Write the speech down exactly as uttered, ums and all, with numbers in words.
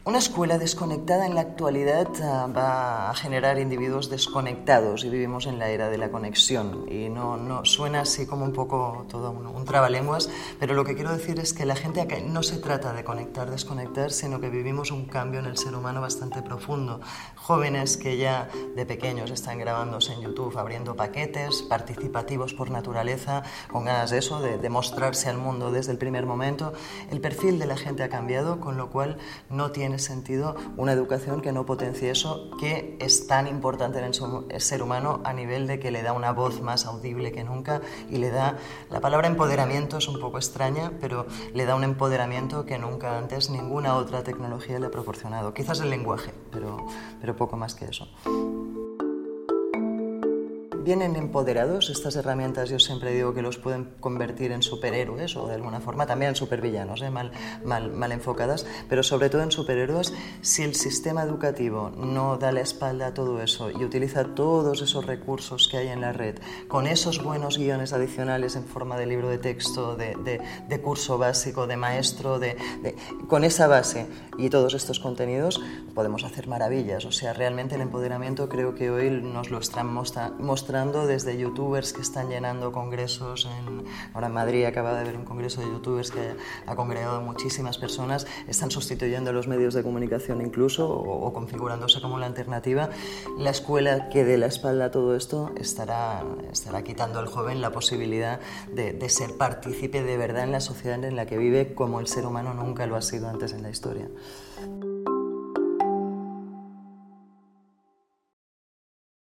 Una escuela desconectada en la actualidad uh, va a generar individuos desconectados y vivimos en la era de la conexión y no, no suena así como un poco todo un, un trabalenguas, pero lo que quiero decir es que la gente no se trata de conectar, desconectar, sino que vivimos un cambio en el ser humano bastante profundo. Jóvenes que ya de pequeños están grabándose en YouTube, abriendo paquetes, participativos por naturaleza, con ganas de eso, de, de mostrarse al mundo desde el primer momento. El perfil de la gente ha cambiado, con lo cual no tiene sentido una educación que no potencie eso, que es tan importante en el ser humano a nivel de que le da una voz más audible que nunca y le da, la palabra empoderamiento es un poco extraña, pero le da un empoderamiento que nunca antes ninguna otra tecnología le ha proporcionado. Quizás el lenguaje, pero, pero poco más que eso. Vienen empoderados, estas herramientas yo siempre digo que los pueden convertir en superhéroes o de alguna forma también en supervillanos, ¿eh? mal, mal, mal enfocadas, pero sobre todo en superhéroes si el sistema educativo no da la espalda a todo eso y utiliza todos esos recursos que hay en la red, con esos buenos guiones adicionales en forma de libro de texto, de, de, de curso básico, de maestro, de, de, con esa base y todos estos contenidos podemos hacer maravillas. O sea, realmente el empoderamiento creo que hoy nos lo están mostrando desde youtubers que están llenando congresos. En, ahora en Madrid acaba de haber un congreso de youtubers que ha congregado a muchísimas personas, están sustituyendo a los medios de comunicación incluso o, o configurándose como la alternativa. La escuela que dé la espalda a todo esto estará, estará quitando al joven la posibilidad de, de ser partícipe de verdad en la sociedad en la que vive como el ser humano nunca lo ha sido antes en la historia.